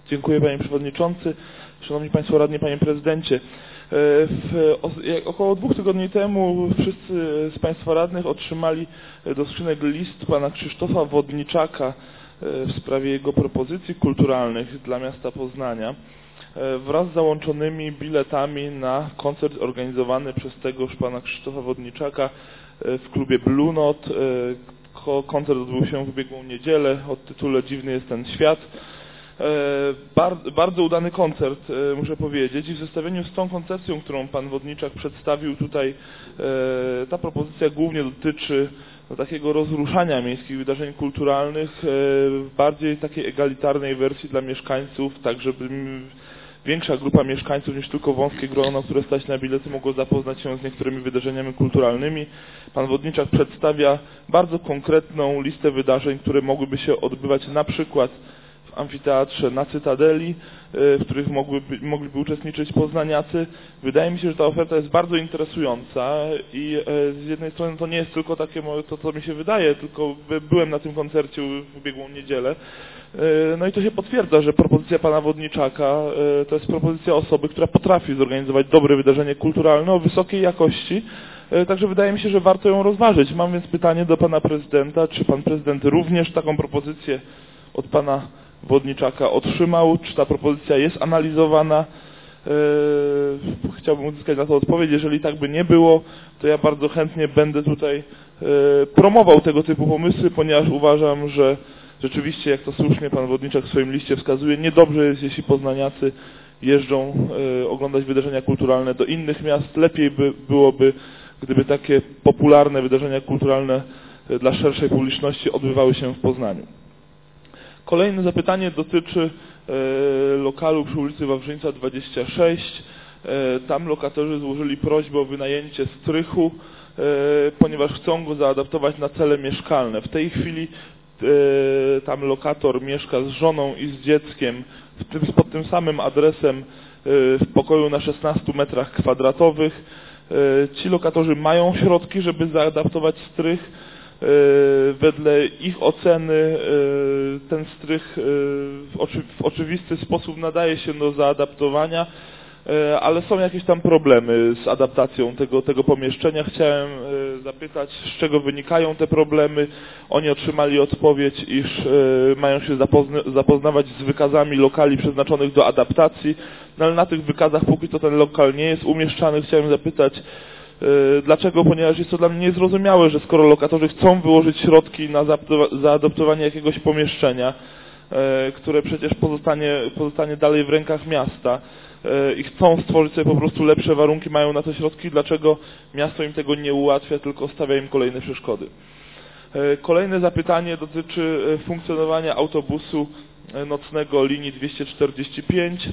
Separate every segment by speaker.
Speaker 1: Dziękuję Panie Przewodniczący. Szanowni Państwo Radni, Panie Prezydencie. Około 2 tygodni temu wszyscy z Państwa radnych otrzymali do skrzynek list Pana Krzysztofa Wodniczaka w sprawie jego propozycji kulturalnych dla miasta Poznania wraz z załączonymi biletami na koncert organizowany przez tegoż Pana Krzysztofa Wodniczaka w klubie Blue Note. Koncert odbył się w ubiegłą niedzielę o tytule Dziwny jest ten świat. Bardzo udany koncert, muszę powiedzieć, i w zestawieniu z tą koncepcją, którą Pan Wodniczak przedstawił tutaj, ta propozycja głównie dotyczy takiego rozruszania miejskich wydarzeń kulturalnych w bardziej takiej egalitarnej wersji dla mieszkańców, tak żeby większa grupa mieszkańców niż tylko wąskie grono, które stać na bilety, mogło zapoznać się z niektórymi wydarzeniami kulturalnymi. Pan Wodniczak przedstawia bardzo konkretną listę wydarzeń, które mogłyby się odbywać na przykład w amfiteatrze na Cytadeli, w których mogliby uczestniczyć poznaniacy. Wydaje mi się, że ta oferta jest bardzo interesująca i z jednej strony to nie jest tylko takie to, co mi się wydaje, tylko byłem na tym koncercie w ubiegłą niedzielę. No i to się potwierdza, że propozycja Pana Wodniczaka to jest propozycja osoby, która potrafi zorganizować dobre wydarzenie kulturalne o wysokiej jakości. Także wydaje mi się, że warto ją rozważyć. Mam więc pytanie do Pana Prezydenta, czy Pan Prezydent również taką propozycję od Pana Wodniczaka otrzymał, czy ta propozycja jest analizowana? Chciałbym uzyskać na to odpowiedź. Jeżeli tak by nie było, to ja bardzo chętnie będę tutaj promował tego typu pomysły, ponieważ uważam, że rzeczywiście, jak to słusznie Pan Wodniczak w swoim liście wskazuje, niedobrze jest, jeśli poznaniacy jeżdżą oglądać wydarzenia kulturalne do innych miast. Lepiej byłoby, gdyby takie popularne wydarzenia kulturalne dla szerszej publiczności odbywały się w Poznaniu. Kolejne zapytanie dotyczy lokalu przy ulicy Wawrzyńca 26. Tam lokatorzy złożyli prośbę o wynajęcie strychu, ponieważ chcą go zaadaptować na cele mieszkalne. W tej chwili tam lokator mieszka z żoną i z dzieckiem pod tym samym adresem w pokoju na 16 metrach kwadratowych. Ci lokatorzy mają środki, żeby zaadaptować strych. Wedle ich oceny ten strych w oczywisty sposób nadaje się do zaadaptowania, ale są jakieś tam problemy z adaptacją tego pomieszczenia. Chciałem zapytać, z czego wynikają te problemy. Oni otrzymali odpowiedź, iż mają się zapoznawać z wykazami lokali przeznaczonych do adaptacji, no ale na tych wykazach póki co ten lokal nie jest umieszczany. Chciałem zapytać, dlaczego? Ponieważ jest to dla mnie niezrozumiałe, że skoro lokatorzy chcą wyłożyć środki na zaadaptowanie jakiegoś pomieszczenia, które przecież pozostanie dalej w rękach miasta i chcą stworzyć sobie po prostu lepsze warunki, mają na to środki, dlaczego miasto im tego nie ułatwia, tylko stawia im kolejne przeszkody. Kolejne zapytanie dotyczy funkcjonowania autobusu nocnego linii 245.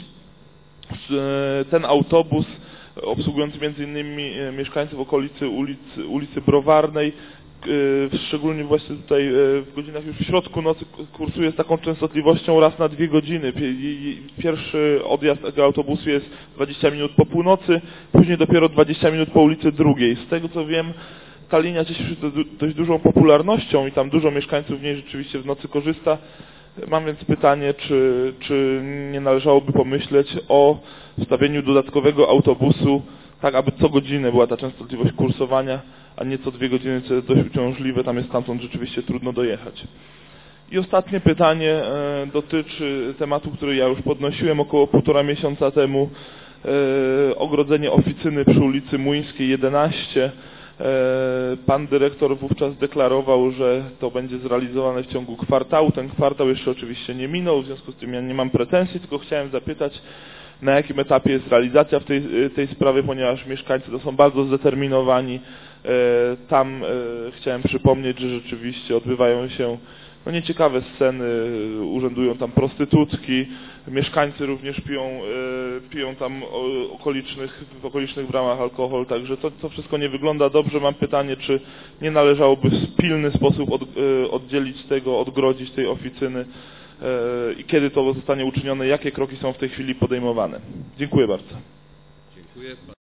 Speaker 1: Ten autobus, obsługujący m.in. mieszkańców okolicy ulicy Browarnej, szczególnie właśnie tutaj w godzinach już w środku nocy kursuje z taką częstotliwością raz na 2 godziny. Pierwszy odjazd tego autobusu jest 20 minut po północy, później dopiero 20 minut po ulicy Drugiej. Z tego co wiem, ta linia cieszy się dość dużą popularnością i tam dużo mieszkańców w niej rzeczywiście w nocy korzysta. Mam więc pytanie, czy nie należałoby pomyśleć o wstawieniu dodatkowego autobusu, tak aby co godzinę była ta częstotliwość kursowania, a nie co 2 godziny, co jest dość uciążliwe, tam jest stamtąd rzeczywiście trudno dojechać. I ostatnie pytanie dotyczy tematu, który ja już podnosiłem około 1,5 miesiąca temu, ogrodzenie oficyny przy ulicy Młyńskiej 11. Pan dyrektor wówczas deklarował, że to będzie zrealizowane w ciągu kwartału. Ten kwartał jeszcze oczywiście nie minął, w związku z tym ja nie mam pretensji, tylko chciałem zapytać, na jakim etapie jest realizacja w tej sprawie, ponieważ mieszkańcy to są bardzo zdeterminowani. Tam chciałem przypomnieć, że rzeczywiście odbywają się nieciekawe sceny, urzędują tam prostytutki, mieszkańcy również piją tam w okolicznych bramach alkohol, także to wszystko nie wygląda dobrze. Mam pytanie, czy nie należałoby w pilny sposób oddzielić tego, odgrodzić tej oficyny i kiedy to zostanie uczynione, jakie kroki są w tej chwili podejmowane. Dziękuję bardzo. Dziękuję.